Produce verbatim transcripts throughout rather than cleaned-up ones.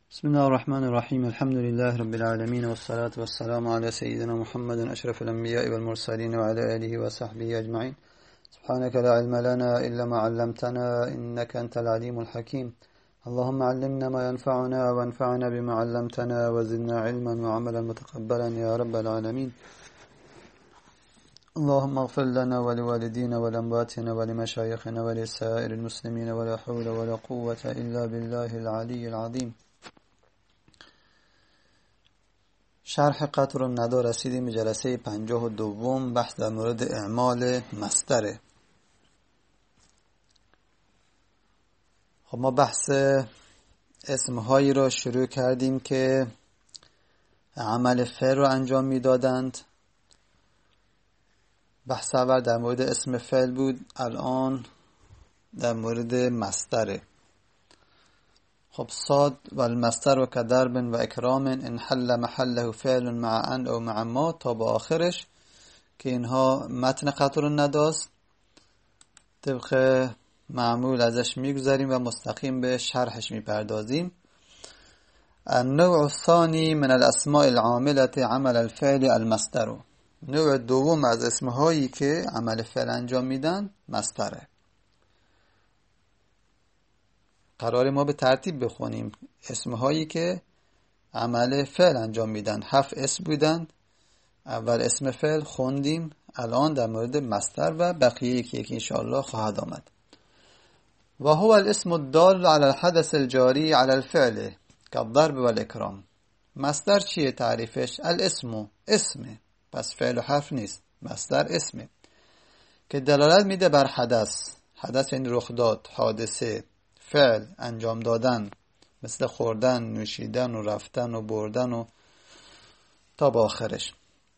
بسم الله الرحمن الرحيم الحمد لله رب العالمين والصلاة والسلام على سيدنا محمد أشرف الأنبياء والمرسلين وعلى آله وصحبه أجمعين. سبحانك لا علم لنا إلا ما علمتنا إنك أنت العليم الحكيم. اللهم علمنا ما ينفعنا وانفعنا بما علمتنا وزدنا علما وعملا متقبلا يا رب العالمين. اللهم اغفر لنا ولوالدينا ولأمواتنا ولمشايخنا ولسائر المسلمين ولا حول ولا قوة إلا بالله العلي العظيم. شرح قطر الندى رسیدیم به جلسه پنجاه و دوم، بحث در مورد اعمال مصدره. خب ما بحث اسمهایی را شروع کردیم که عمل فعل را انجام میدادند. بحث اول در مورد اسم فعل بود، الان در مورد مصدره. خب صاد و المصدر و کدرب و اکرام ان حل محله فعل مع ان او مع ما تا با آخرش که اینها متن قطر النداست. طبق معمول ازش میگذاریم و مستقیم به شرحش میپردازیم. النوع الثانی من الاسماء العاملة عمل الفعل المصدر. نوع دوم از اسمهایی که عمل فعل انجام میدن مصدره. قرار ما به ترتیب بخونیم اسمهایی که عمل فعل انجام میدن. هفت اسم بودن، اول اسم فعل خوندیم، الان در مورد مصدر و بقیه یکی یکی انشاءالله خواهد آمد. و هو الاسم الدال على الحدث الجاری على الفعل كالضرب والاکرام. مصدر چیه تعریفش؟ الاسم، اسمه، پس فعل و حرف نیست، مصدر اسمه که دلالت میده بر حدث. حدث این رخ داد، حادثه، فعل، انجام دادن، مثل خوردن، نوشیدن و رفتن و بردن و تا با آخرش.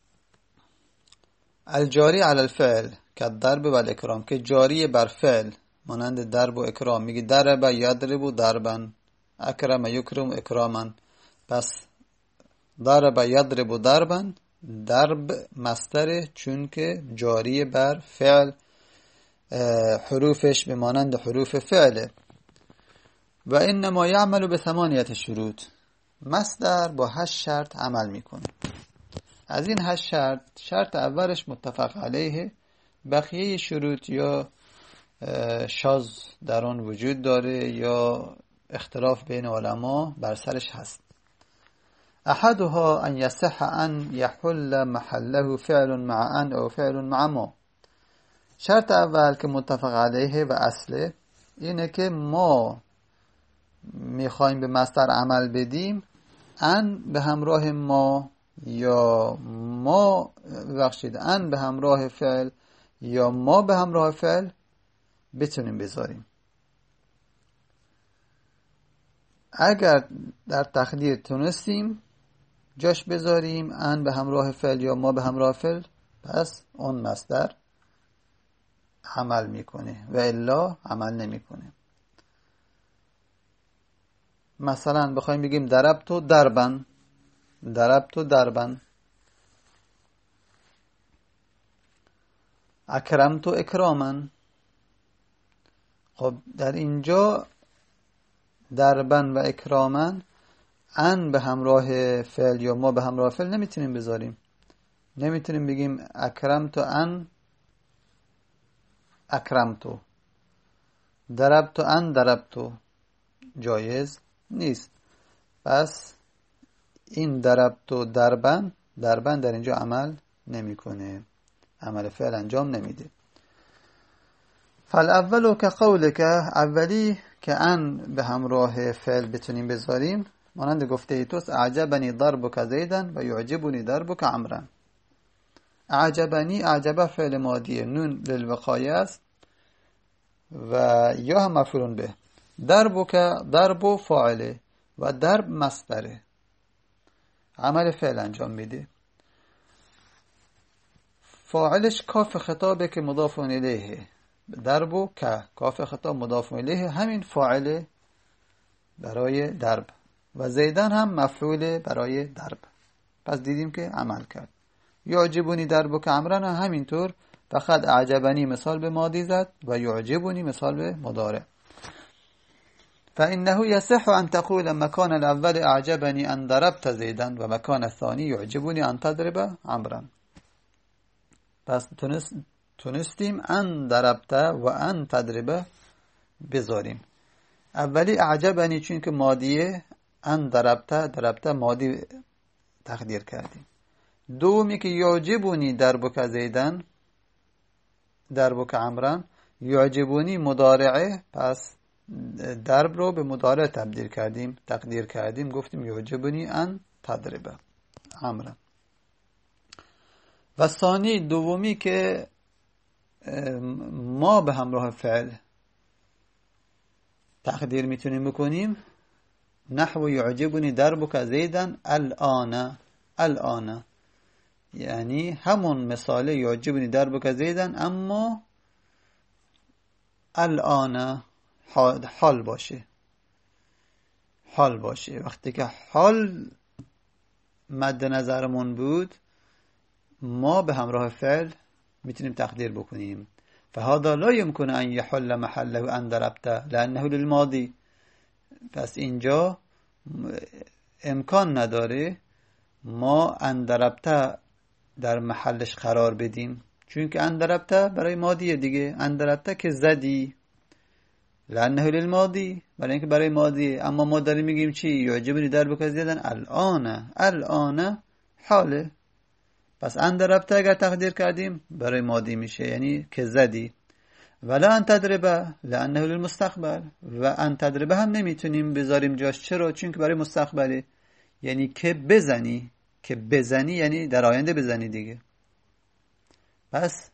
الجاری علی الفعل کالضرب والاکرام، که جاری بر فعل مانند ضرب و اکرام. میگی ضرب یضرب ضربا، اکرم یکرم اکراما. پس ضرب یضرب ضربا، ضرب مصدر چون که جاری بر فعل، حروفش به مانند حروف فعله. و انما یعمل به ثمانیت شروط. مصدر با هشت شرط عمل میکنه. از این هشت شرط، شرط اولش متفق علیه، بقیه شروط یا شاذ در آن وجود داره یا اختلاف بین علما بر سرش هست. احدها ان یصح ان یحل محله فعل مع ان او فعل مع ما. شرط اول که متفق علیه و اصله اینه که ما میخوایم به مصدر عمل بدیم، ان به همراه ما یا ما ببخشید ان به همراه فعل یا ما به همراه فعل بتونیم بذاریم. اگر در تقدیر تونستیم جاش بذاریم ان به همراه فعل یا ما به همراه فعل، پس اون مصدر عمل میکنه و الا عمل نمیکنه. مثلا بخوایم بگیم ضربتو ضربا، ضربتو ضربا، اکرمتو اکراما. خب در اینجا ضربا و اکراما ان به همراه فعل یا ما به همراه فعل نمیتونیم بذاریم. نمیتونیم بگیم اکرمتو ان اکرمتو، ضربتو ان ضربتو، جایز نیست. پس این ضربتو ضربن، ضربن در اینجا عمل نمیکنه، عمل فعل انجام نمیده. فالاول که قولک، اولی که ان به همراه فعل بتونیم بذاریم مانند گفته ای توست اعجبنی ضربک زیدن و یعجبنی ضربک عمرا. اعجبنی، اعجبه فعل ماضیه، نون للوقایه است و یا هم مفعول به. ضربک، ضرب فاعله و ضرب مصدره، عمل فعل انجام میده. فاعلش کاف خطابه که مضاف الیه، ضرب که کاف خطاب مضاف الیه، همین فاعله برای ضرب و زیدن هم مفعول برای ضرب. پس دیدیم که عمل کرد. یعجبونی ضربک عمرن همینطور، فقط اعجبنی مثال به ماضی زد و یعجبونی مثال به مضارع. فإنه يصح أن تقول مكان الأول أعجبني أن ضربت زيدا و مکان الثانی يعجبني أن تضرب عمرا. پس تونست تونستیم ان ضربت و ان تضرب بذاریم. اولی اعجبنی چون که مادیه، ان ضربت ضربت مادی تقدیر کردیم. دومی که یعجبونی ضربک زیدن ضربک عمرا، یعجبونی مضارعه، پس ضرب رو به مضارع تبدیل کردیم تقدیر کردیم، گفتیم یعجبونی ان تضرب عمرا. و ثانی دومی که ما به همراه فعل تقدیر میتونیم بکنیم، نحو یعجبنی ضربک زیدن الان الان، یعنی همون مثال یعجبنی ضربک زیدن اما الان حال باشه حال باشه. وقتی که حال مد نظرمون بود، ما به همراه فعل میتونیم تقدیر بکنیم. فهذا لا يمكن ان يحل محله ان ضربت لانه للماضي. پس اینجا امکان نداره ما ان ضربت در محلش قرار بدیم، چون که ان ضربت برای ماضیه دیگه. ان ضربت که زدی، لانه للماضي، برای اینکه برای ماضیه. اما ما داریم میگیم چی؟ یعجبنی ضربک زیدن الان الان حاله. پس ان ضربت اگر تقدیر کردیم برای ماضی میشه، یعنی که زدی. ولا ان تضرب لانه للمستقبل، و ان تضرب هم نمیتونیم بذاریم جاش. چرا؟ چون که برای مستقبله، یعنی که بزنی. که بزنی یعنی در آینده بزنی دیگه. پس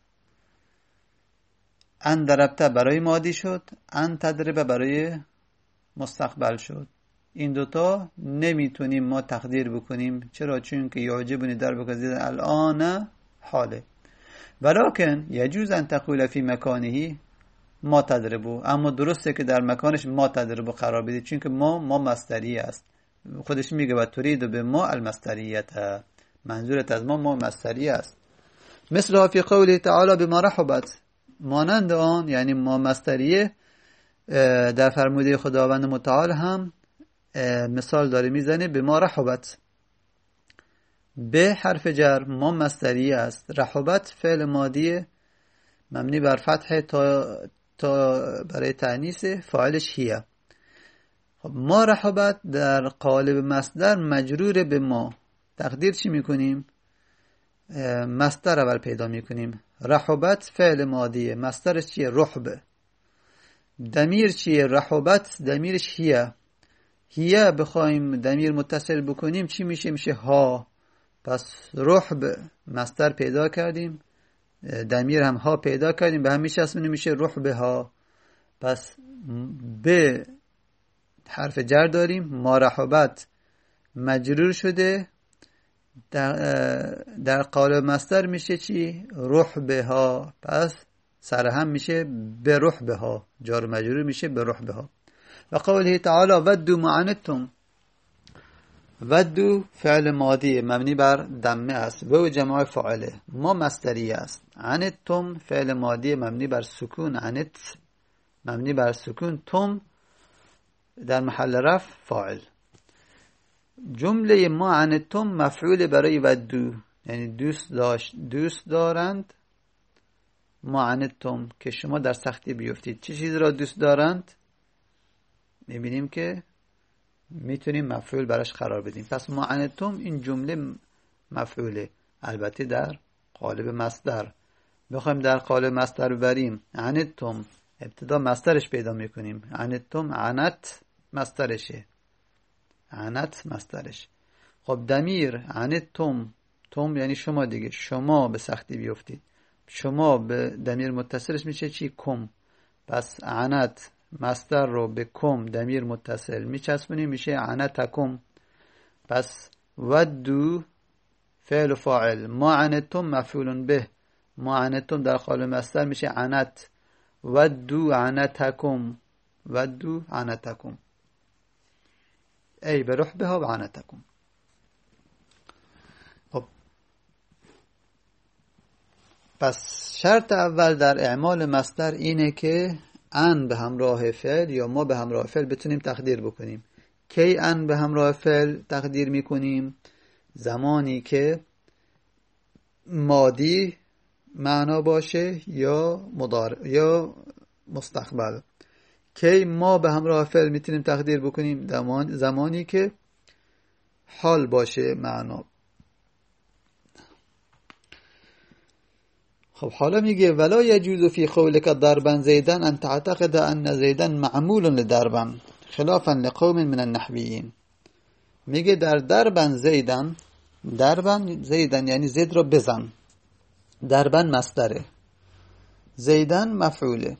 ان ضربت برای ماضی شد، ان تضرب برای مستقبل شد. این دوتا نمیتونیم ما تقدیر بکنیم. چرا؟ چون که یعجبنی ضربک زیدن الان حاله. ولکن یجوز ان تقول فی مکانه ما تضربو، اما درسته که در مکانش ما تضربو قرار بدید، چون که ما ما مصدری است. خودش میگه و ترید به ما المصدریت، منظورت از ما ما مصدری است. مثل فی قوله تعالی بما رحبت، مانند آن، یعنی ما مصدریه در فرموده خداوند متعال هم مثال داره میزنه. به ما رحبت به حرف جر، ما مصدری است. رحبت فعل ماضی مبنی بر فتح تا, تا برای تأنیث، فاعلش هیه. خب ما رحبت در قالب مصدر مجرور به ما، تقدیر چی میکنیم؟ مصدر اول پیدا میکنیم. رحبت فعل ماضیه، مصدرش چیه؟ رحبه. دمیر چیه؟ رحبت دمیرش هیه. هیه بخوایم دمیر متصل بکنیم چی میشه؟ میشه ها. پس رحب مصدر پیدا کردیم، دمیر هم ها پیدا کردیم، به همیشه اسمونه میشه رحبه ها. پس به حرف جر داریم، ما رحبت مجرور شده، در, در قالب مصدر میشه چی؟ رحبه ها. پس سر هم میشه به رحبه ها، جار مجرور میشه به رحبه ها. و قوله تعالی ودو ما عنتم، ودو فعل ماضی مبنی بر دمه است، و جمع فاعله، ما مصدری است. عنتم فعل ماضی مبنی بر سکون، عنت مبنی بر سکون، تم در محل رفع فاعل. جمله ما عنتم مفعول برای ودو، یعنی دوست داشت دوست دارند. ما عنتم که شما در سختی بیفتید. چه چیزی را دوست دارند؟ میبینیم که میتونیم مفعول براش قرار بدیم. پس ما عنتم این جمله مفعوله، البته در قالب مصدر. بخوایم در قالب مصدر ببریم، عنتم ابتدا مصدرش پیدا میکنیم. عنتم عنت مصدرشه، عنت مصدرش. خب دمیر عنتم، تم یعنی شما دیگه، شما به سختی بیفتید. شما به دمیر متصلش میشه چی؟ کم. پس عنت مصدر رو به کم دمیر متصل میچسبونیم، میشه عنتکم. پس ودو فعل و فاعل، ما عنتم مفعول به، ما عنتم در قالب مصدر میشه عنت. ودو عنتکم، ودو عنتکم ای به رحبها و عنتکم. خب پس شرط اول در اعمال مصدر اینه که ان به همراه فعل یا ما به همراه فعل بتونیم تقدیر بکنیم. کی ان به همراه فعل تقدیر میکنیم؟ زمانی که ماضی معنا باشه یا مضارع یا مستقبل. کی ما به همراه فعل میتونیم تقدیر بکنیم؟ زمانی که حال باشه معنا. خب حالا میگه ولا يجوز في قولك ضربا زيدا ان تعتقد ان زيدا معمول لضربا خلافا لقوم من النحويين. میگه در ضربا زيدا، ضربا زيدا یعنی زید رو بزن، ضربا مصدره، زيدا مفعوله.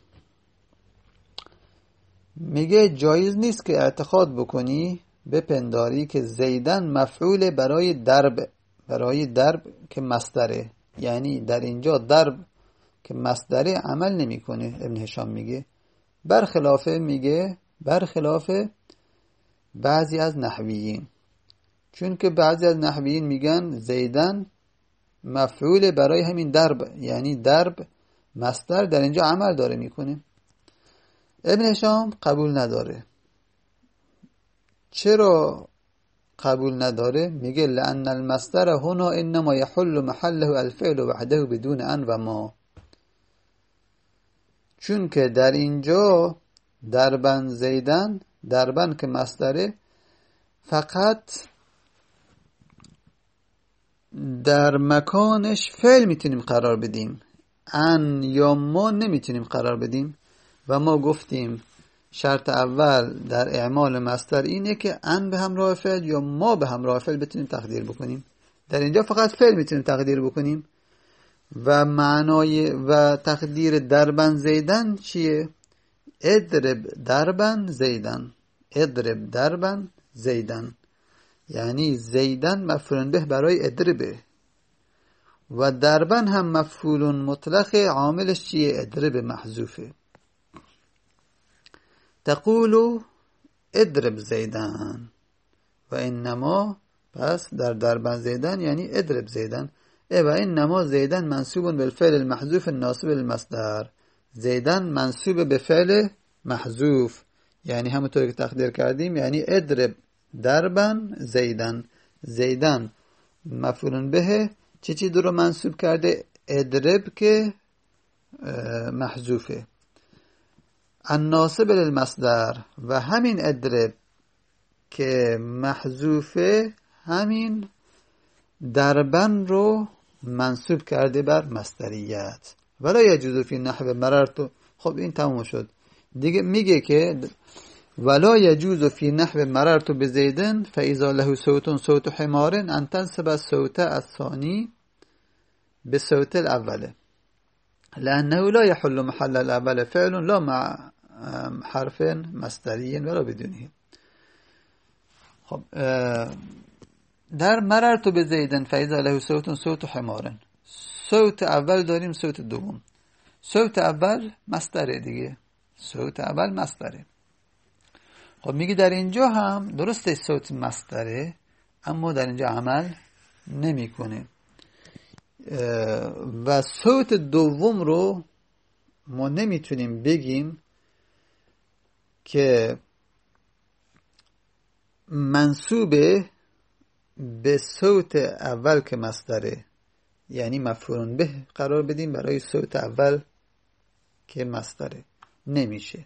میگه جایز نیست که اعتقاد بکنی بپنداری که زیدن مفعول برای درب، برای درب که مصدره، یعنی در اینجا درب که مصدره عمل نمیکنه. ابن هشام میگه برخلاف میگه برخلاف بعضی از نحویین، چون که بعضی از نحویین میگن زیدن مفعول برای همین درب، یعنی درب مصدر در اینجا عمل داره میکنه. ابن هشام قبول نداره. چرا قبول نداره؟ میگه لأن المصدر هنا انما يحل محله الفعل وحده بدون ان و ما. چون که در اینجا دربن زیدن، دربن که مصدره، فقط در مکانش فعل میتونیم قرار بدیم، ان یا ما نمیتونیم قرار بدیم. و ما گفتیم شرط اول در اعمال مصدر اینه که ان به همراه فعل یا ما به همراه فعل بتونیم تقدیر بکنیم. در اینجا فقط فعل میتونیم تقدیر بکنیم. و معنای و تقدیر دربن زیدن چیه؟ اضرب دربن زیدن، اضرب دربن زیدن، یعنی زیدن مفعول به برای اضربه، و دربن هم مفعول مطلق، عاملش چیه؟ اضرب محذوفه. تقول اضرب زیدن و انما، پس در دربن زیدن یعنی اضرب زیدن. ای و انما زیدن منصوب بالفعل المحذوف الناصب للمصدر، زیدن منصوب به فعل محذوف، یعنی همونطور که تقدیر کردیم، یعنی اضرب دربن زیدن، زیدن مفعول به چه چی رو منصوب کرده؟ اضرب که محذوفه، الناصب للمصدر، و همین اضرب که محذوفه همین دربن رو منصوب کرده بر مصدریت. ولا یجوز فی نحو مررت. خب این تموم شد دیگه. میگه که ولا یجوز فی نحو مررت بزیدن فاذا له صوت صوت حمار ان تنسب الصوت الثانی بصوت الاول لانه لا يحل محل الاول فعل لا مع حرف مصدری ولا بدونه. خب در مررت بزیدن فاذا له صوت صوت حمار، صوت اول داریم، صوت دوم. صوت اول مصدره دیگه، صوت اول مصدره. خب میگه در اینجا هم درسته صوت مصدره، اما در اینجا عمل نمیکنه. و صوت دوم رو ما نمیتونیم بگیم که منصوبه به صوت اول که مصدره، یعنی مفعول به قرار بدیم برای صوت اول که مصدره. نمیشه.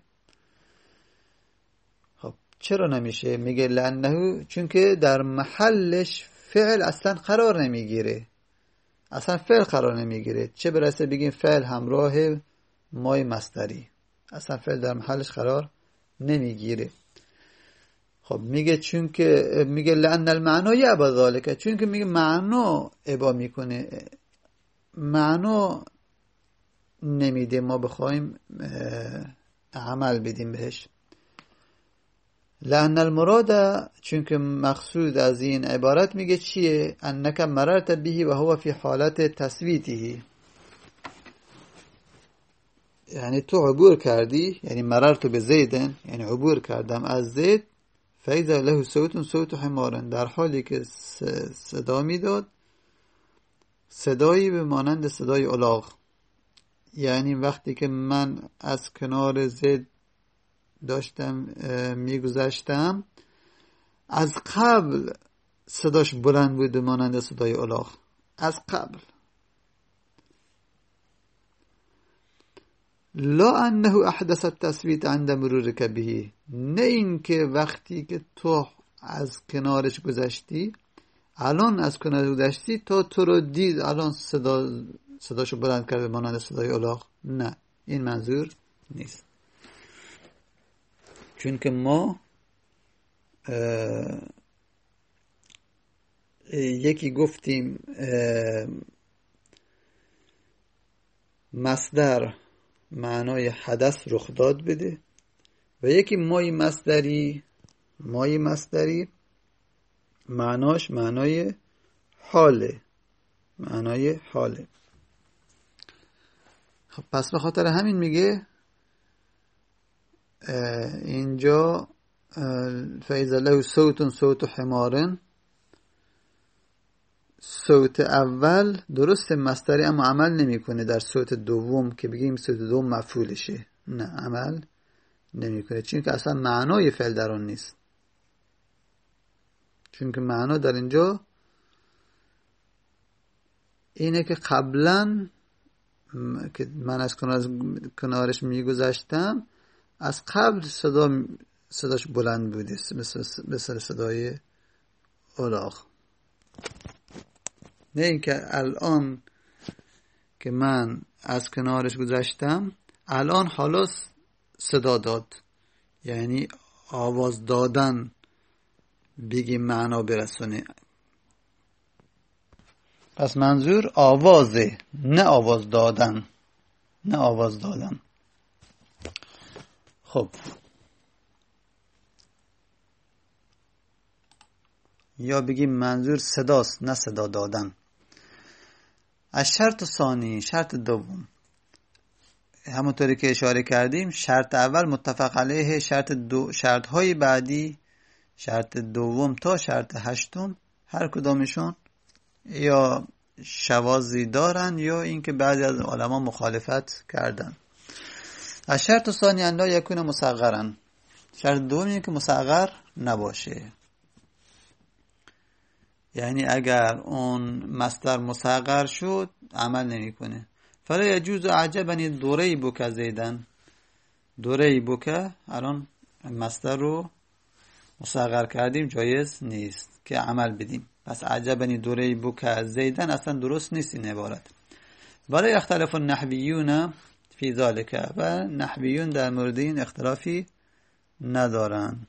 خب چرا نمیشه؟ میگه لانه، چون که در محلش فعل اصلا قرار نمیگیره، اصلا فعل قرار نمیگیره، چه برسه بگیم فعل همراه مای مصدری، اصلا فعل در محلش قرار نمیگیره. خب میگه چون که میگه لان المعنی یعبا ذالک، چون که میگه معنا ابا میکنه، معنا نمیده ما بخوایم عمل بدیم بهش. لان المراد، چون که مقصود از این عبارت میگه چیه؟ انک مررت به و هو فی حالت تسویته، یعنی تو عبور کردی، یعنی مررت به زیدن یعنی عبور کردم از زید، فاذا له صوت صوت حمار، در حالی که صدا میداد صدایی به مانند صدای الاغ، یعنی وقتی که من از کنار زید داشتم میگذشتم از قبل صداش بلند بود مانند صدای الاغ. از قبل. لا انه احدث التصویت عند مرورک به، نه این که وقتی که تو از کنارش گذشتی، الان از کنارش گذشتی تو تو رو دید الان صدا صداشو بلند کرده مانند صدای الاغ. نه، این منظور نیست. چون که ما یکی گفتیم مصدر معنای حدث رخ داد بده و یکی مای مصدری مای مصدری معناش معنای حاله معنای حاله. خب پس به خاطر همین میگه اینجا فاذا له صوت صوت حمار، صوت اول درست مصدری اما عمل نمیکنه در صوت دوم که بگیم صوت دوم مفعولشه، نه عمل نمیکنه چون که اصلا معنای فعل در اون نیست. چون که معنا در اینجا اینه که قبلا که من از کنارش میگذشتم از قبل صدا صداش بلند بوده مثل صدای الاغ، نه اینکه الان که من از کنارش گذشتم الان حالا صدا داد، یعنی آواز دادن بگی معنا برسونه. پس منظور آوازه، نه آواز دادن، نه آواز دادن. خب یا بگیم منظور صداست نه صدا دادن. از شرط ثانی، شرط دوم، همونطوری که اشاره کردیم شرط اول متفق علیه، شرط دو شرط های بعدی شرط دوم تا شرط هشتم هر کدامشون یا شواذی دارن یا اینکه بعضی از علما مخالفت کردن. از شرط ثانی ان لا یکون مصغرا، شرط دوم اینه که مصغر نباشه، یعنی اگر اون مصدر مصغر شد عمل نمیکنه. فلا یجوز عجبنی دوری بک زیدن، دوری بک الان مصدر رو مصغر کردیم جایز نیست که عمل بدیم. پس عجبنی دوری بک زیدن اصلا درست نیست این عبارت. ولی اختلاف النحویون فی ذالک، و نحویون در مورد این اختلافی ندارن.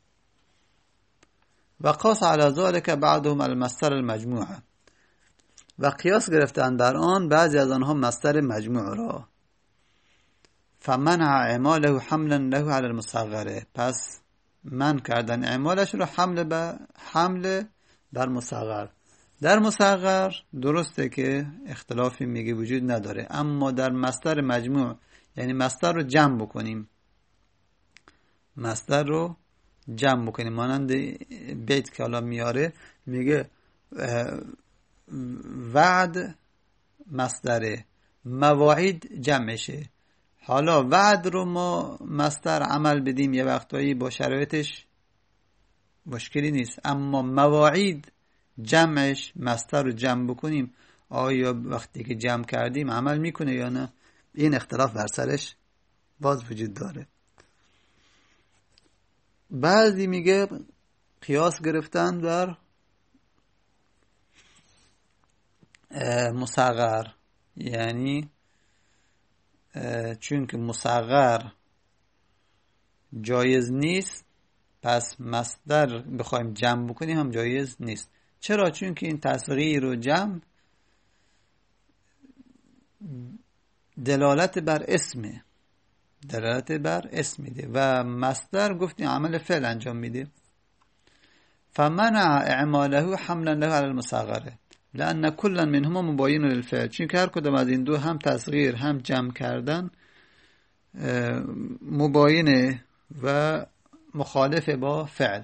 و قاس علی ذالک بعضهم المصدر المجموع، و قیاس گرفتن بر آن بعضی از آنها مصدر مجموع را. فمنع اعماله حملا له علی المصغر، پس من کردن اعمالش رو حمل بر حمل بر مصغر. در مصغر درسته که اختلافی میگه وجود نداره، اما در مصدر مجموع یعنی مصدر رو جمع بکنیم، مصدر رو جمع بکنیم مانند بیت که حالا میاره میگه وعد مصدره، مواعید جمعشه. حالا وعد رو ما مصدر عمل بدیم یه وقتایی با شرایطش مشکلی نیست، اما مواعید جمعش مصدر رو جمع بکنیم آیا وقتی که جمع کردیم عمل میکنه یا نه؟ این اختلاف بر سرش باز وجود داره. بعضی میگه قیاس گرفتن بر مصغر، یعنی چون که مصغر جایز نیست پس مصدر بخوایم جمع بکنیم هم جایز نیست. چرا؟ چون که این تصغیر و جمع دلالت بر اسمه، دلالت بر اسم میده و مصدر گفتیم عمل فعل انجام میده. فمنع اعماله حملا له على المصغر لان كلا منهما مباين للفعل، چون که هر کدام از این دو هم تصغیر هم جمع کردن مباینه و مخالف با فعل.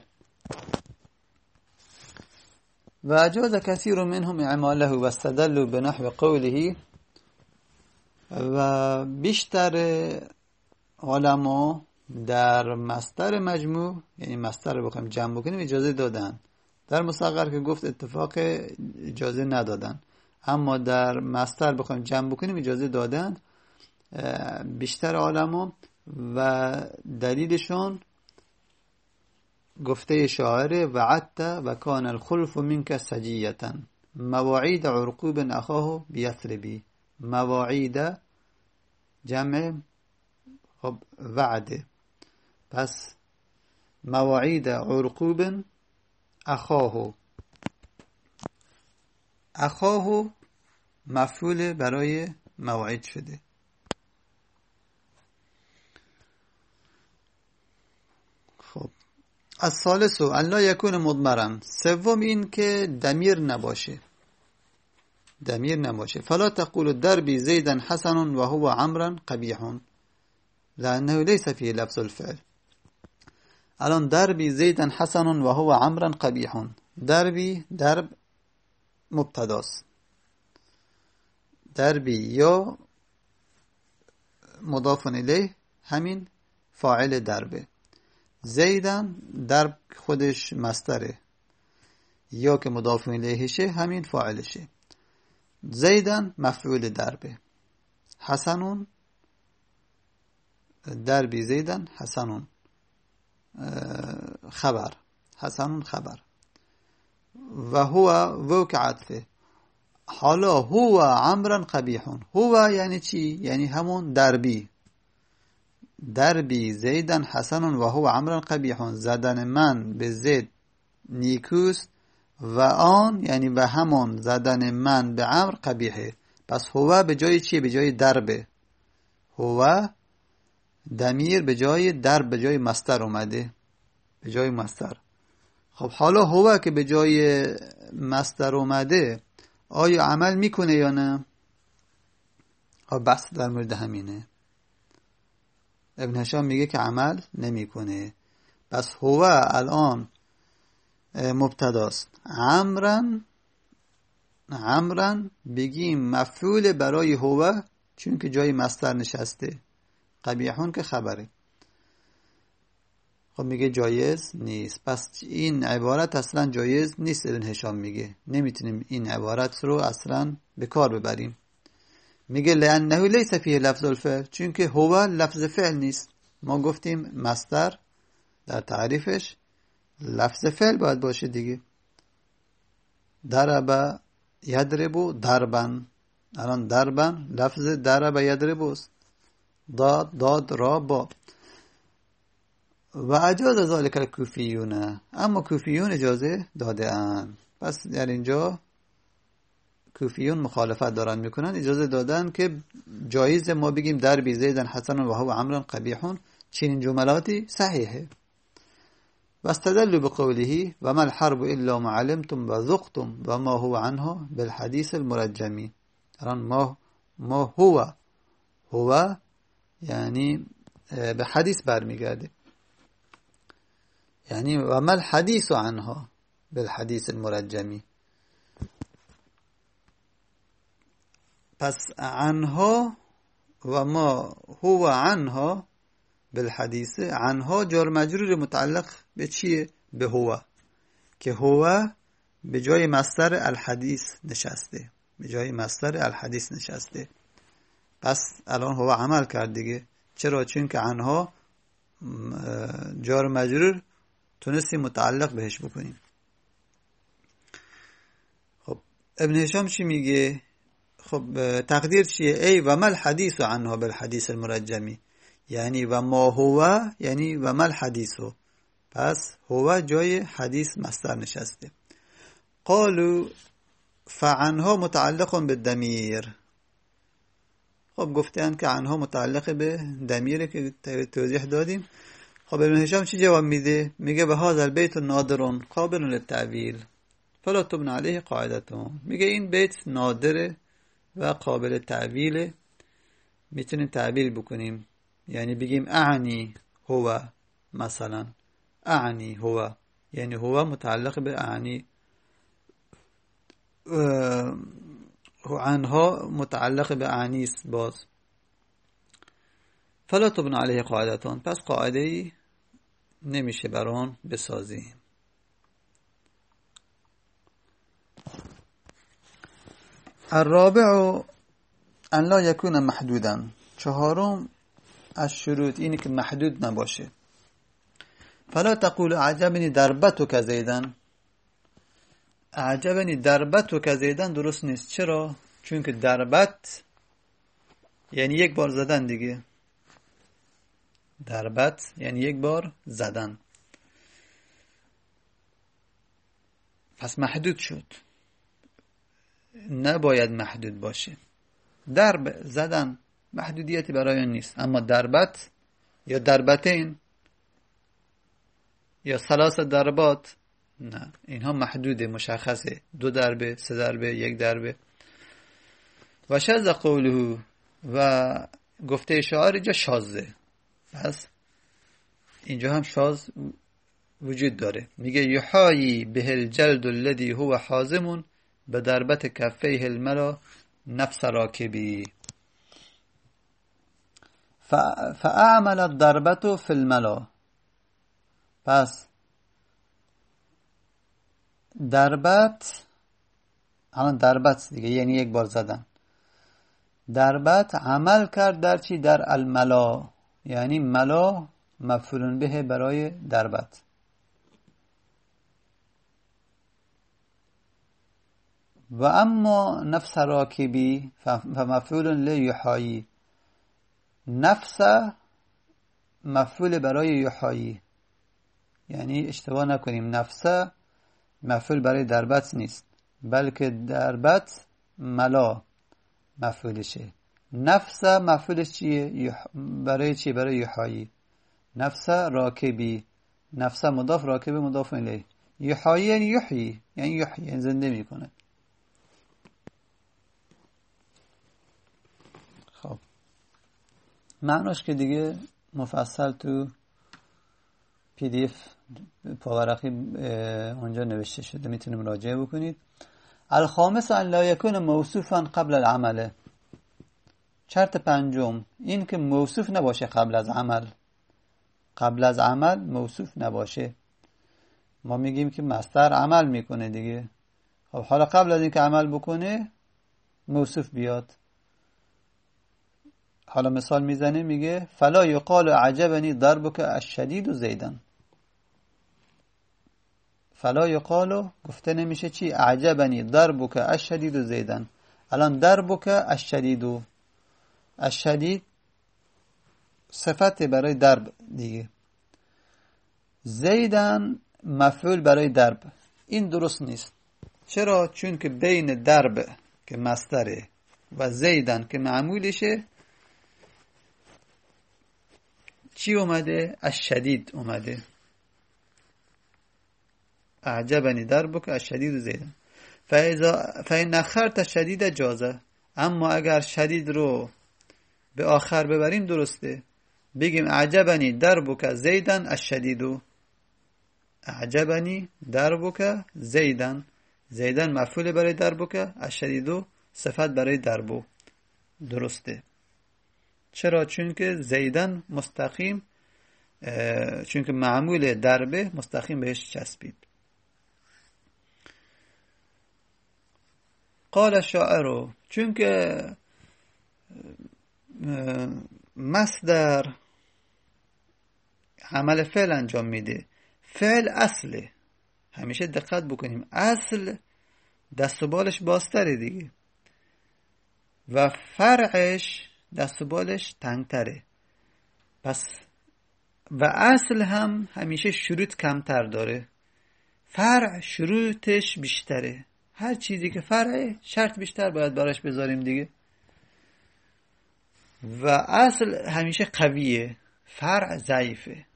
و اجاز كثير منهم اعماله واستدلوا بنحو قوله و بیشتر علما در مصدر مجموع، یعنی مصدر رو بخوایم جمع بکنیم، اجازه دادن. در مصغر که گفت اتفاق اجازه ندادن، اما در مصدر بخوایم جمع بکنیم اجازه دادن بیشتر علما. و دلیلشون گفته شاعر وعدت و کان الخلف منك سجیتا مواعید عرقوب اخاه بیثربی. مواعید جمع خب وعده، پس مواعید عرقوب اخاه، اخاه مفعول برای مواعید شده. خب الثالث الا یکون مضمرا، سوم این که ضمیر نباشه، ضمیر نباشه. فلا تقول دربی زیدا حسن و هو عمرا قبیح لانه ليس فيه لفظ الفعل. الان دربی زیدا حسن و هو عمرا قبیح، دربی درب مبتداست، دربی یا مضاف الیه همین فاعل دربه، زیدن درب خودش مصدره یا که مضاف الیهشه همین فاعلشه. زیدن مفعول دربه، حسنون دربی زیدن حسنون خبر، حسنون خبر. و هو و که عطفه. حالا هو عمرا قبیحون، هو یعنی چی؟ یعنی همون دربی، دربی زیدن حسنون و هو عمرا قبیحون، زدن من به زید نیکوست و آن یعنی به همون زدن من به عمر قبیحه. پس هو به جای چیه؟ به جای دربه. هو دمیر به جای درب به جای مصدر اومده، به جای مصدر. خب حالا هو که به جای مصدر اومده آیا عمل میکنه یا نه؟ خب بحث در مورد همینه. ابن هشام میگه که عمل نمیکنه. پس هو الان مبتداست، عمرن عمرن بگیم مفعول برای هو چون که جای مصدر نشسته، قبیحون که خبره. خب میگه جایز نیست. پس این عبارت اصلا جایز نیست. ابن هشام میگه نمیتونیم این عبارت رو اصلا به کار ببریم. میگه لانه لیس فیه لفظ الفعل، چون که هو لفظ فعل نیست. ما گفتیم مصدر در تعریفش لفظ فعل باید باشه دیگه. ضرب یضرب ضربا، الان ضربا لفظ ضرب یضرب است، داد داد را با. و اجاز ذالک الکوفیون، اما کوفیون اجازه داده اند. پس در اینجا کوفیون مخالفت دارن میکنن، اجازه دادن که جایز ما بگیم دربی زیدن حسن و هو عمرا قبیحون. چنین جملاتی صحیحه. و استدلوا بقوله و ما الحرب الا ما علمتم و ذقتم و ما هو عنه بالحدیث المرجمی. الان ما ما هو هو یعنی به حدیث برمیگرده، یعنی و ما الحدیث عنها بالحدیث المرجمی. پس عنها و ما هو عنها بالحدیث، عنها جار مجرور متعلق به چیه؟ به هو، که هو به جای مصدر الحدیث نشسته، به جای مصدر الحدیث نشسته. پس الان هو عمل کرد دیگه. چرا؟ چون که عنها جار مجرور تونستیم متعلق بهش بکنیم. خب ابن هشام چی میگه؟ خب تقدیر چیه؟ ای و ما الحدیث عنها بالحدیث المرجمی، یعنی و ما هو یعنی و ما الحدیث. پس هو جای حدیث مصدر نشسته. قالوا فعنها متعلق بالضمیر. خب گفتن که عنها متعلق به ضمیره که توضیح دادیم. خب ابن هشام چی جواب میده؟ میگه به هذا البیت نادر قابل للتأویل فلا تبنى علیه قاعدتون. میگه این بیت نادره و قابل تعویله، میتونیم تعویل بکنیم. یعنی بگیم اعنی هو، مثلا اعنی هو یعنی هو متعلق به اعنی، عنها متعلق به اعنی است باز. فلا تبنى علیه قاعدتان، پس قاعده ای نمیشه بر آن بسازیم. الرابع ان لا یکون محدودا، چهارم از شروط اینه که محدود نباشه. فلا تقول اعجبنی ضربتک زیدا، اعجبنی ضربتک زیدا درست نیست. چرا؟ چون که ضربت یعنی یک بار زدن دیگه، ضربت یعنی یک بار زدن، پس محدود شد، نباید محدود باشه. ضرب زدن محدودیتی برای آن نیست، اما ضربت یا ضربتین یا ثلاث ضربات نه، اینها محدوده، مشخصه، دو ضربه، سه ضربه، یک ضربه. و شذ قوله، و گفته شاعر اینجا شاذه، پس اینجا هم شاذ وجود داره. میگه یحایی به الجلد الذی هو حازم به ضربت کفیه الملا نفس راکبی فاعمل الضربة فی الملا. پس ضربت، الان ضربت دیگه یعنی یک بار زدن، ضربت عمل کرد در چی؟ در الملا، یعنی ملا مفعول به برای ضربت. و اما نفس راکبی فمفعول لیحایی، نفس مفعول برای یحایی، یعنی اشتباه نکنیم، نفس مفعول برای ضربت نیست، بلکه ضربت ملا مفعولشه. نفس مفعولش چیه؟ برای چی؟ برای یحایی. نفس راکبی، نفس مضاف، راکب مضاف الیه. یحایی یعنی یحیی، یعنی یحیی یعنی زنده میکنه. خب معناش که دیگه مفصل تو پی دی اف پاورقی اونجا نوشته شده، میتونید مراجعه بکنید. الخامس ان لا یکون موصوفا قبل العمل، شرط پنجم این که موصوف نباشه قبل از عمل، قبل از عمل موصوف نباشه. ما میگیم که مصدر عمل میکنه دیگه، خب حالا قبل از این که عمل بکنه موصوف بیاد. حالا مثال میزنه، میگه فلا یقال عجبنی ضربک الشدید زیدا، فلا یقال گفته نمیشه چی؟ اعجبنی ضربک الشدید زیدا. الان ضربک الشدید، الشدید صفت برای ضرب دیگه، زیدن مفعول برای ضرب. این درست نیست. چرا؟ چون که بین ضرب که مصدره و زیدن که معمولشه چی اومده؟ الشدید اومده. اعجبنی ضربک الشدید زیدن فاذا فإن اخرت الشدید جازه، اما اگر شدید رو به آخر ببریم درسته، بگیم اعجبنی ضربک زیدن الشدید، اعجبنی ضربک زیدن، زیدن مفعول برای ضربک، الشدید صفت برای ضرب، درسته. چرا؟ چون که زیدن مستقیم، چون که معمول ضربه مستقیم بهش چسبید. قال الشاعر، چون که مصدر عمل فعل انجام میده، فعل اصله، همیشه دقت بکنیم، اصل دست و بالش بازتره دیگه و فرعش دست و بالش تنگتره، پس و اصل هم همیشه شروط کمتر داره، فرع شروطش بیشتره. هر چیزی که فرعه شرط بیشتر باید براش بذاریم دیگه، و اصل همیشه قویه، فرع ضعیفه.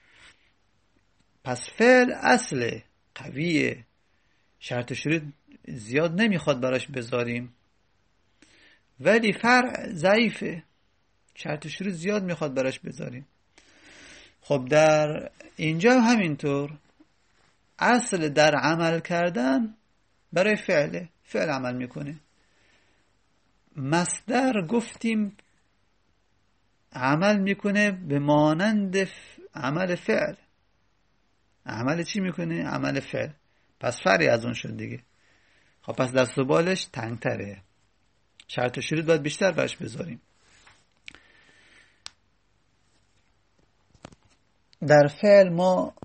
پس فعل اصل قویه، شرط و شروط زیاد نمیخواد براش بذاریم، ولی فرع ضعیفه، شرط و شروط زیاد میخواد براش بذاریم. خب در اینجا همینطور اصل در عمل کردن برای فعله، فعل عمل میکنه. مصدر گفتیم عمل میکنه به مانند عمل فعل. عمل چی میکنه؟ عمل فعل. پس فرعی از اون شد دیگه. خب پس دست و بالش تنگتره. شرط و شروط باید بیشتر برش بذاریم. در فعل ما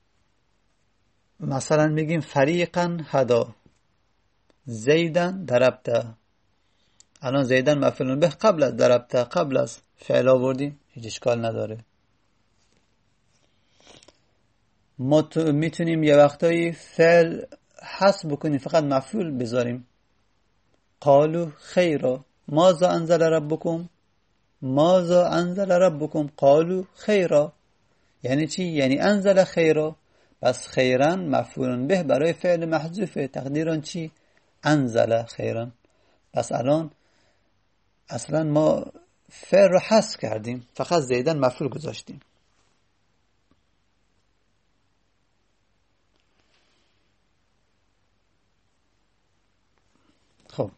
مثلا میگیم فریقا هدا، زیدن ضربته. الان زیدن مفعول به قبل از ضربته، قبل از فعل آوردیم، هیچ اشکال نداره. ما میتونیم یه وقتایی فعل حذف بکنیم، فقط مفعول بذاریم. قالوا خیرا ماذا انزل ربکم، ماذا انزل ربکم قالوا خیرا. یعنی چی؟ یعنی انزل خیرا. بس خیرن مفعول به برای فعل محذوفه، تقدیران چی؟ انزل خیرن. پس الان اصلا ما فعل رو حذف کردیم، فقط زیدن مفعول گذاشتیم. خب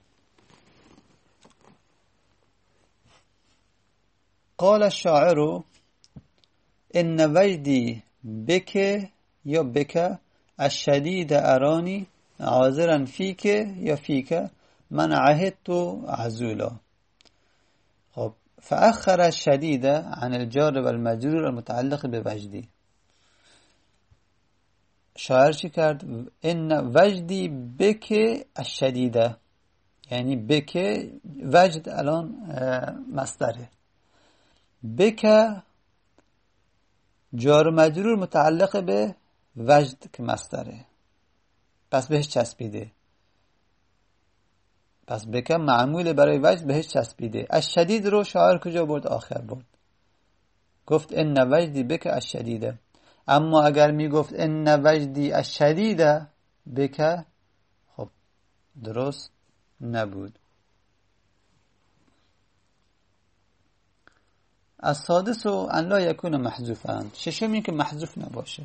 قال الشاعر ان وجدی بک یا بک الشدید ارانی عاذرا فیک یا فیک من عهدت عزولا. خب فأخر الشدید عن الجار والمجرور المتعلق بوجدی. شاعر چی کرد؟ ان وجدی بک الشدیده، یعنی بک وجد الان مصدره، بک جار و مجرور متعلق به وجد که مصدره، پس بهش چسبیده. پس بک معمول برای وجد بهش چسبیده. الشدید رو شاعر کجا برد؟ آخر برد، گفت ان وجدی بک الشدیده. اما اگر می گفت ان وجدی الشدیده بک، خب درست نبود. السادس ان لا یکون محذوفا. ششم این که محذوف نباشه،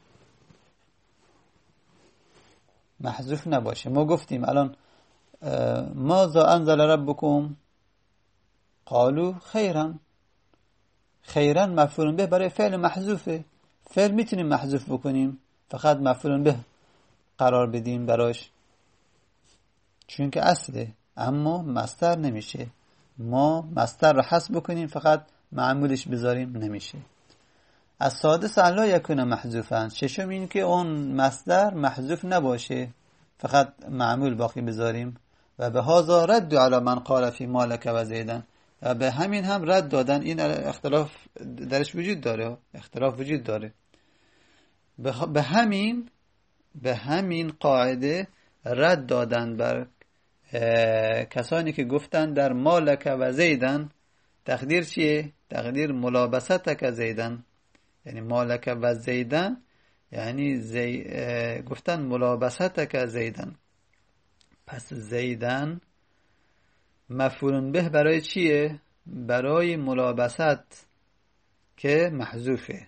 محذوف نباشه. ما گفتیم الان ماذا انزل ربکم قالوا خیرا. خیرا مفعول به برای فعل محذوفه. فعل میتونیم محذوف بکنیم، فقط مفعول به قرار بدیم براش، چون که اصله. اما مصدر نمیشه. ما مصدر رو حذف بکنیم فقط معمولش بذاریم نمیشه. از سادس ان لا یکون محذوفا. ششم این که اون مصدر محذوف نباشه، فقط معمول باقی بذاریم. و به هذا رد علی من قال فی مالک و زیدن. و به همین هم رد دادن. این اختلاف درش وجود داره، اختلاف وجود داره. به همین به همین قاعده رد دادن بر کسانی که گفتن در مالک و زیدن تقدیر چیه؟ تقدیر ملابستک زیدن. یعنی مالک و زیدن یعنی زی... گفتن ملابستک زیدن. پس زیدن مفعول به برای چیه؟ برای ملابست که محذوفه.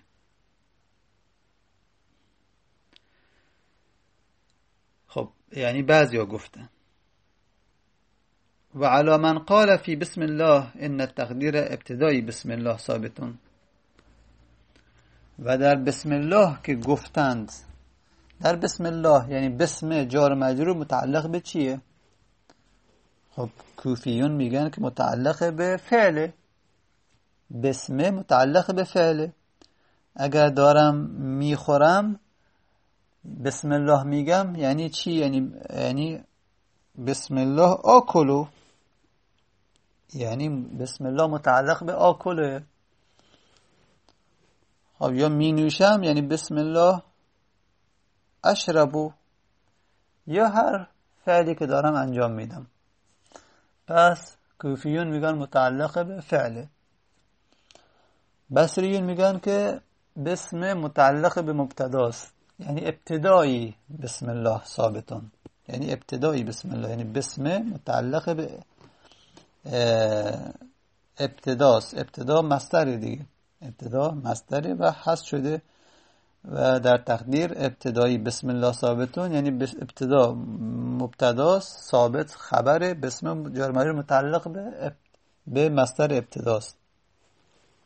خب یعنی بعضی ها گفتن و علی من قال فی بسم الله ان التقدیر ابتدایی بسم الله ثابتون. و در بسم الله که گفتند، در بسم الله یعنی بسم جار مجرور متعلق به چیه؟ خب کوفیون میگن که متعلق به فعله. بسم متعلق به فعله. اگر دارم میخورم بسم الله میگم یعنی چی؟ یعنی یعنی بسم الله آکلو، یعنی بسم الله متعلق به آکله. خب یا می نوشم یعنی بسم الله اشربو، یا هر فعلی که دارم انجام میدم. پس کوفیون میگن متعلق به فعله. بصریون میگن که بسم متعلق به مبتداست، یعنی ابتدایی بسم الله ثابتون، یعنی ابتدایی بسم الله، یعنی بسم متعلق به ابتداست. ابتدا مصدر دیگه، ابتدا مصدر و حذف شده و در تقدیر ابتدایی بسم الله ثابتون، یعنی ابتدا مبتداست، ثابت خبر، بسم جار مجرور متعلق به به مصدر ابتداست.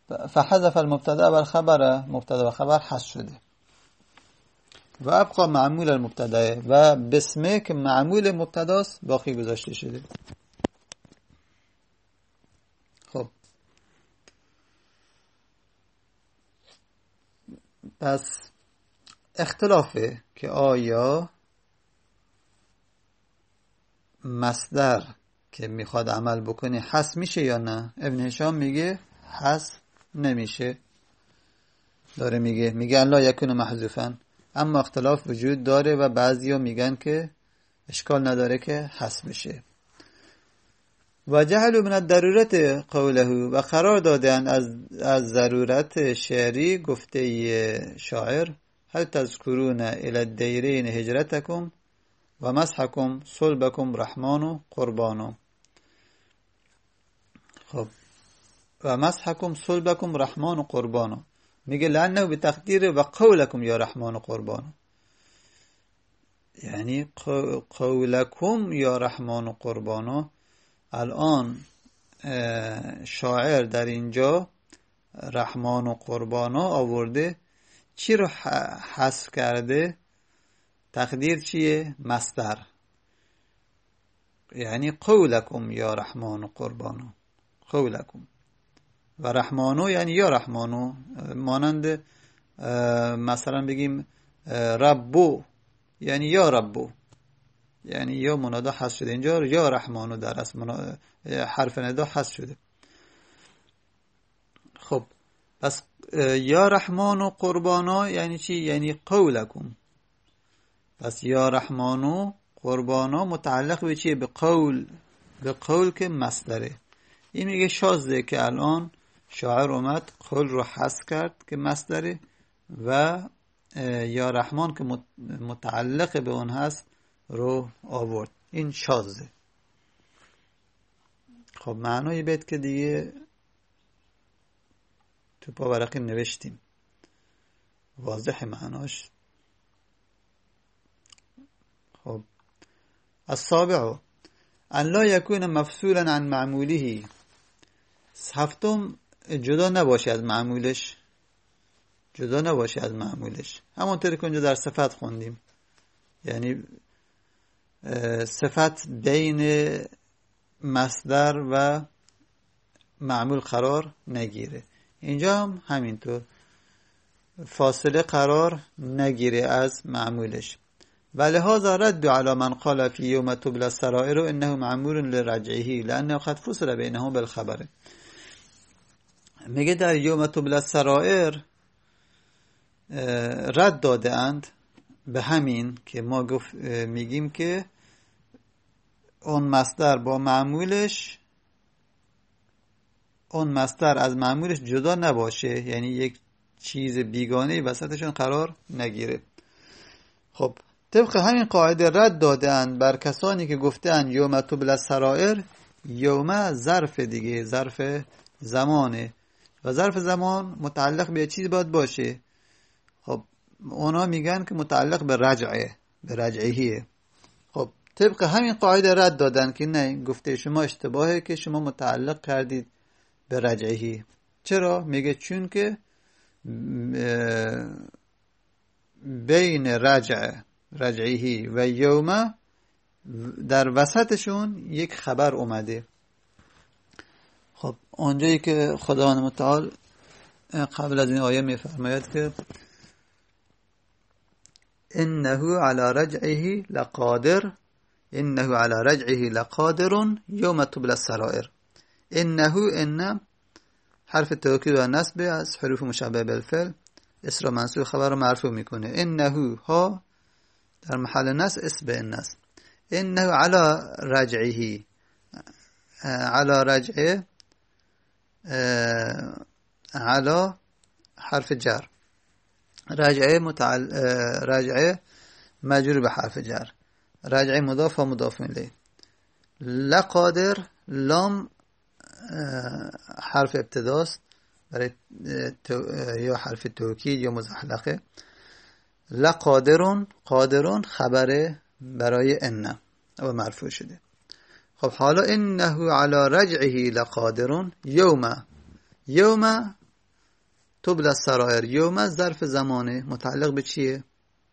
فحذف المبتدا و الخبر، مبتدا و خبر حذف شده و ابقا معمول المبتدا و بسمه که معمول مبتداست باقی گذاشته شده. خب پس اختلافه که آیا مصدر که میخواد عمل بکنه حذف میشه یا نه. ابن هشام میگه حذف نمیشه، داره میگه میگه الله یکون محذوفا، اما اختلاف وجود داره و بعضیا میگن که اشکال نداره که حذف بشه. و جهل من الضرورت قوله، و قرار دادن از از ضرورت شعری گفته شاعر هل تذکرون الی الدیرین هجرتکم و مسحکم صلبکم رحمان قربانو. خب و مسحکم صلبکم رحمان قربانو میگه لعنه به تقدیر و قولکم یا رحمان قربانو، یعنی قولکم یا رحمان قربانو. الان شاعر در اینجا رحمان و قربانو آورده، چی رو حذف کرده؟ تقدیر چیه؟ مصدر، یعنی قولکم یا رحمان و قربانو، قولکم و رحمانو یعنی یا رحمانو. مانند مثلا بگیم ربو یعنی یا ربو، یعنی یا منادا حذف شده، اینجا یا رحمانو در اصل حرف ندا حذف شده. خب پس یا رحمانو قربانو یعنی چی؟ یعنی قولکم. پس یا رحمانو قربانو متعلق به چیه؟ به قول، به قول که مصدره. این میگه شازده که الان شاعر اومد قول رو حذف کرد که مصدره و یا رحمان که متعلق به اون هست رو آورد، این شازده. خب معنای بیت که دیگه تو پاورقی نوشتیم، واضح معناش. خب السابع ان لا یکون مفصولا عن معموله، هفتم جدا نباشه از معمولش، جدا نباشه از معمولش، همونطوری که اونجا در صفت خوندیم، یعنی صفت بین مصدر و معمول قرار نگیره. اینجا هم همینطور فاصله قرار نگیره از معمولش. ولهذا رد على من قال في يوم تبلى السرائر انه معمول لرجعه لانه قد فصل بينه بالخبر. میگه در یوم تبلى السرائر رد داده اند به همین که ما گفت میگیم که اون مصدر با معمولش، اون مصدر از معمولش جدا نباشه، یعنی یک چیز بیگانه وسطشون قرار نگیره. خب طبق همین قاعده رد دادن بر کسانی که گفتن یوم تبلى السرائر، یوم ظرف دیگه، ظرف زمانه و ظرف زمان متعلق به چیز باید باشه. خب اونا میگن که متعلق به رجعه، به رجعهیه. خب طبق همین قاعده رد دادن که نه، گفته شما اشتباهه که شما متعلق کردید به رجعهی. چرا؟ میگه چون که بین رجع رجعهی و یوم در وسطشون یک خبر اومده. خب اونجایی که خداوند متعال قبل از این آیه میفرماید که انه علی رجعه لقادر، انه علی رجعه لقادر یوم تبلى السرائر. انه ان حرف توکید و نصب از حروف مشبه بالفعل، اسم منصوب خبر رو مرفوع میکنه. انه ها در محل نصب اسم به النصب. انه علی رجعه، علی رجعه علی حرف جر، رجعه متعل رجعه مجرور به حرف جر، رجعه مضاف و مضاف الیه. لقادر لام حرف ابتداست برای یا حرف توکید یا مزحلقه. لقادرون، قادرون خبره برای ان و مرفوع شده. خب حالا انه علی رجعه لقادرون، یوم، یوم تبل السرائر یوم ظرف زمانه متعلق به چیه؟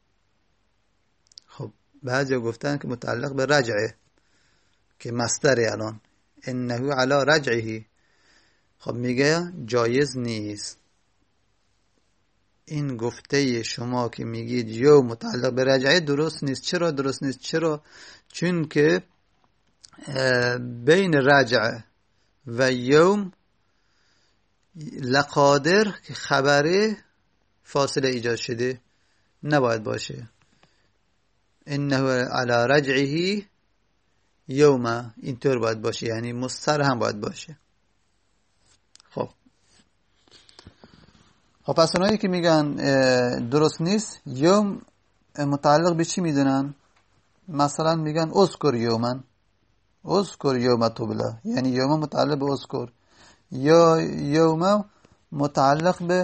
خب بعضی گفتن که متعلق به رجعه که مصدره. الان انه علی رجعه، خب میگه جایز نیست. این گفته شما که میگید یوم متعلق به رجعه درست نیست. چرا درست نیست؟ چرا؟ چون که بین رجع و یوم لقادر که خبره فاصله ایجاد شده نباید باشه. انه علی رجعه یوم اینطور باید باشه، یعنی مستر هم باید باشه. خب خب پس اونایی که میگن درست نیست یوم متعلق به چی میدونن؟ مثلا میگن اذکر یومن، اذکر یوم تبلا، یعنی یوم متعلق به اذکر، یا یوم متعلق به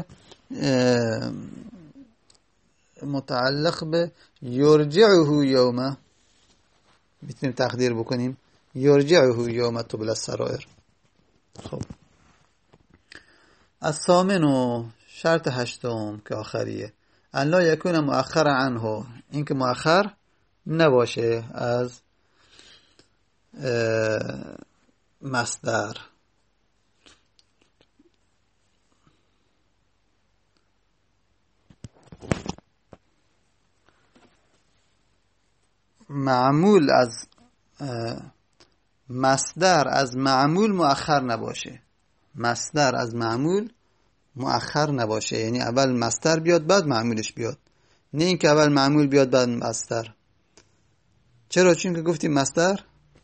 متعلق به یرجعه یوم، میتونیم تقدیر بکنیم یرجعه یوم تبلا السرائر. خب الثامن و شرط هشتم که آخریه، ان لا یکون مؤخر عنه، این که مؤخر نباشه از مصدر. معمول از مصدر از معمول مؤخر نباشه. مصدر از معمول مؤخر نباشه، یعنی اول مصدر بیاد بعد معمولش بیاد، نه اینکه اول معمول بیاد بعد مصدر. چرا؟ چون که گفتیم مصدر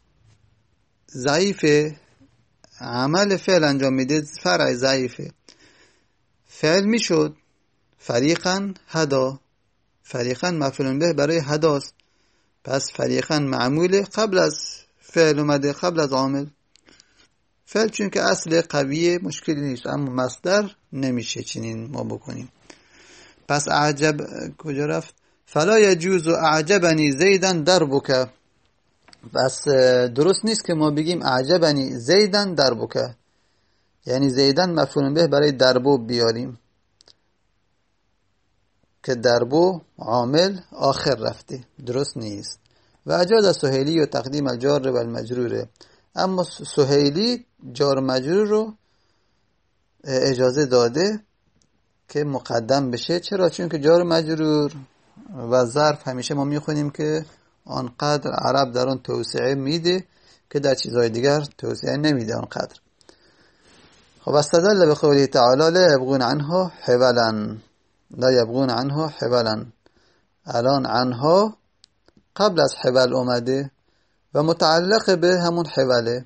ضعیفه، عمل فعل انجام میده، فرع ضعیفه. فعل میشد فریقا هدا، فریقا مفعول به برای هداست، پس فریقا معموله قبل از فعل اومده، قبل از عامل. فعل چون که اصل قویه مشکلی نیست، اما مصدر نمیشه چنین ما بکنیم. پس اعجب کجا رفت؟ فلا یجوز اعجبنی زیدن دربک، پس درست نیست که ما بگیم اعجبنی زیدن دربک، یعنی زیدن مفعول به برای دربو بیاریم که دربو عامل آخر رفته، درست نیست. و اجاز سهیلی و تقدیم الجار و المجروره، اما سهیلی جار مجرور رو اجازه داده که مقدم بشه. چرا؟ چون که جار مجرور و ظرف همیشه ما میخونیم که آنقدر عرب در آن توسعه میده که در چیزهای دیگر توسعه نمیده آنقدر. خب استدل به قوله تعالی لا یبغون عنها حولا، لا یبغون عنها حولا، الان عنها قبل از حول اومده و متعلق به همون حوله.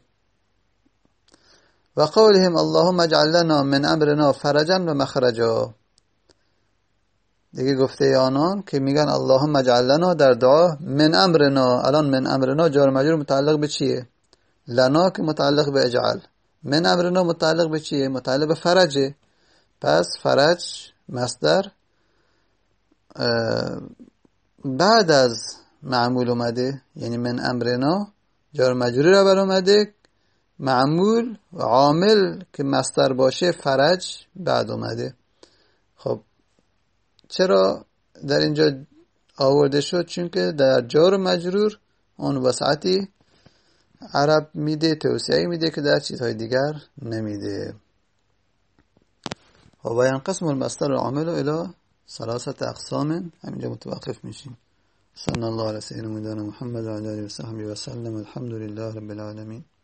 و قولهم اللهم اجعل لنا من امرنا فرجا و مخرجا، دیگه گفته آنان که میگن اللهم اجعل لنا در دعا من امرنا، الان من امرنا جار مجرور متعلق به چیه؟ لنا که متعلق به اجعل، من امرنا متعلق به چیه؟ متعلق به فرجه. پس فرج مصدر بعد از معمول اومده، یعنی من امرنا جار مجرور اول اومده، معمول و عامل که مصدر باشه فرج بعد اومده. خب چرا در اینجا آورده شد؟ چون که در جار مجرور اون وسعتی عرب میده، توسعه میده که در چیزهای دیگر نمیده. و ینقسم المصدر العامل الى ثلاثه اقسام، همینجا متوقف میشیم. صلی الله علی سیدنا مولانا محمد و علی آله و صحبه و سلم. الحمد لله رب العالمین.